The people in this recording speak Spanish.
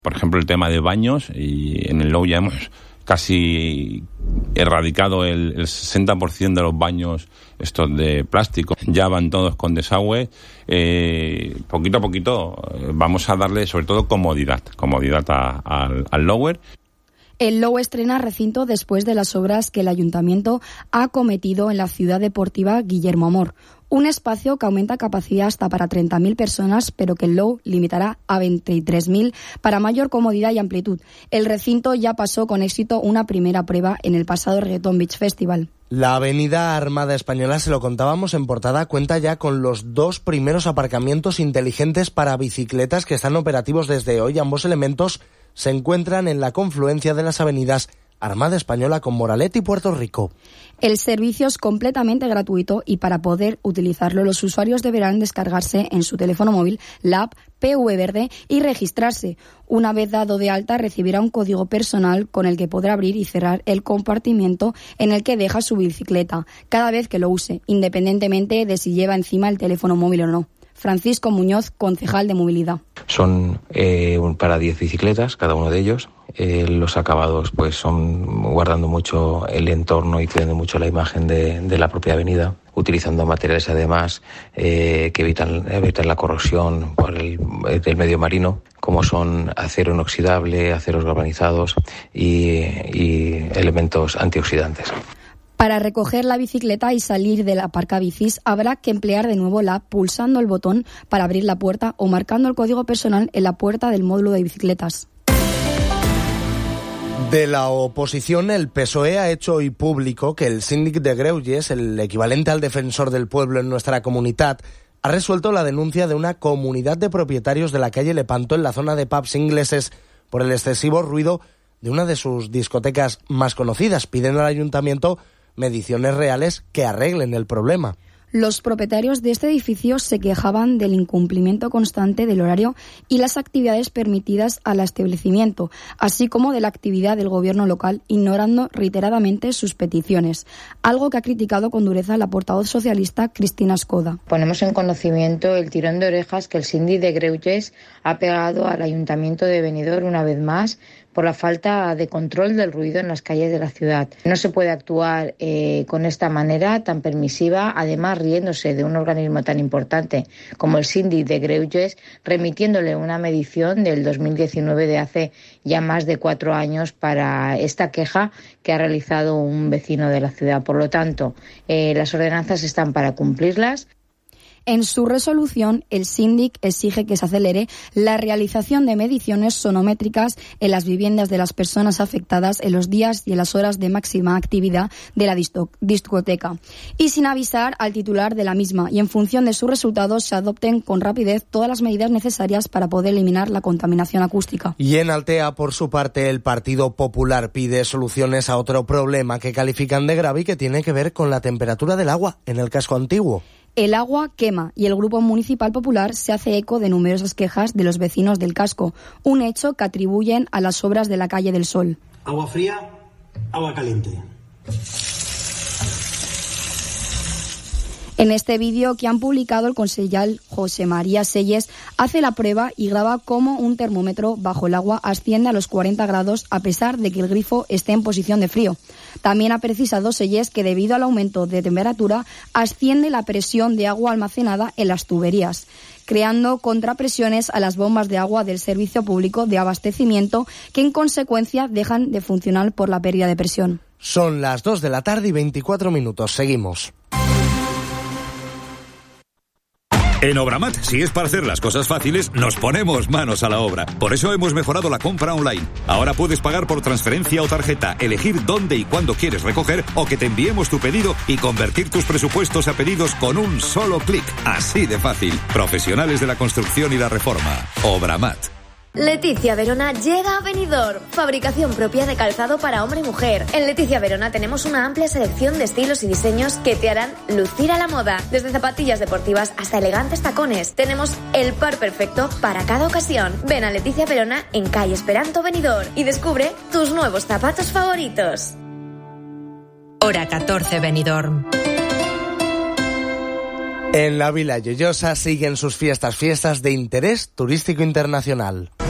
Por ejemplo, el tema de baños, y en el Low ya hemos casi erradicado el 60% de los baños estos de plástico. Ya van todos con desagüe. Poquito a poquito vamos a darle sobre todo comodidad al Lower. El Low estrena recinto después de las obras que el Ayuntamiento ha acometido en la ciudad deportiva Guillermo Amor. Un espacio que aumenta capacidad hasta para 30.000 personas, pero que el Low limitará a 23.000 para mayor comodidad y amplitud. El recinto ya pasó con éxito una primera prueba en el pasado Reggaeton Beach Festival. La avenida Armada Española, se lo contábamos en portada, cuenta ya con los 2 primeros aparcamientos inteligentes para bicicletas que están operativos desde hoy. Ambos elementos se encuentran en la confluencia de las avenidas Armada Española con Moralet y Puerto Rico. El servicio es completamente gratuito y para poder utilizarlo los usuarios deberán descargarse en su teléfono móvil la app PV Verde y registrarse. Una vez dado de alta recibirá un código personal con el que podrá abrir y cerrar el compartimiento en el que deja su bicicleta cada vez que lo use, independientemente de si lleva encima el teléfono móvil o no. Francisco Muñoz, concejal de Movilidad. Son para 10 bicicletas, cada uno de ellos. Los acabados pues son guardando mucho el entorno y cuidando mucho la imagen de la propia avenida, utilizando materiales además que evitan la corrosión del medio marino, como son acero inoxidable, aceros galvanizados y elementos antioxidantes. Para recoger la bicicleta y salir del aparcabicis habrá que emplear de nuevo la app pulsando el botón para abrir la puerta o marcando el código personal en la puerta del módulo de bicicletas. De la oposición, el PSOE ha hecho hoy público que el síndic de Greuges, el equivalente al defensor del pueblo en nuestra comunidad, ha resuelto la denuncia de una comunidad de propietarios de la calle Lepanto en la zona de pubs ingleses por el excesivo ruido de una de sus discotecas más conocidas. Piden al ayuntamiento mediciones reales que arreglen el problema. Los propietarios de este edificio se quejaban del incumplimiento constante del horario y las actividades permitidas al establecimiento, así como de la actividad del gobierno local, ignorando reiteradamente sus peticiones, algo que ha criticado con dureza la portavoz socialista Cristina Escoda. Ponemos en conocimiento el tirón de orejas que el síndic de Greuges ha pegado al Ayuntamiento de Benidorm una vez más por la falta de control del ruido en las calles de la ciudad. No se puede actuar con esta manera tan permisiva, además riéndose de un organismo tan importante como el síndic de Greuges, remitiéndole una medición del 2019 de hace ya más de 4 años para esta queja que ha realizado un vecino de la ciudad. Por lo tanto, las ordenanzas están para cumplirlas. En su resolución, el síndic exige que se acelere la realización de mediciones sonométricas en las viviendas de las personas afectadas en los días y en las horas de máxima actividad de la discoteca y sin avisar al titular de la misma, y en función de sus resultados se adopten con rapidez todas las medidas necesarias para poder eliminar la contaminación acústica. Y en Altea, por su parte, el Partido Popular pide soluciones a otro problema que califican de grave y que tiene que ver con la temperatura del agua en el casco antiguo. El agua quema y el Grupo Municipal Popular se hace eco de numerosas quejas de los vecinos del casco, un hecho que atribuyen a las obras de la calle del Sol. Agua fría, agua caliente. En este vídeo que han publicado, el concejal José María Selles hace la prueba y graba cómo un termómetro bajo el agua asciende a los 40 grados a pesar de que el grifo esté en posición de frío. También ha precisado Selles que debido al aumento de temperatura asciende la presión de agua almacenada en las tuberías, creando contrapresiones a las bombas de agua del Servicio Público de Abastecimiento que en consecuencia dejan de funcionar por la pérdida de presión. Son las 2 de la tarde y 24 minutos. Seguimos. En Obramat, si es para hacer las cosas fáciles, nos ponemos manos a la obra. Por eso hemos mejorado la compra online. Ahora puedes pagar por transferencia o tarjeta, elegir dónde y cuándo quieres recoger o que te enviemos tu pedido y convertir tus presupuestos a pedidos con un solo clic. Así de fácil. Profesionales de la construcción y la reforma. Obramat. Leticia Verona llega a Benidorm. Fabricación propia de calzado para hombre y mujer. En Leticia Verona tenemos una amplia selección de estilos y diseños que te harán lucir a la moda. Desde zapatillas deportivas hasta elegantes tacones. Tenemos el par perfecto para cada ocasión. Ven a Leticia Verona en calle Esperanto Benidorm y descubre tus nuevos zapatos favoritos. Hora 14 Benidorm. En la Vila Lloyosa siguen sus fiestas de interés turístico internacional.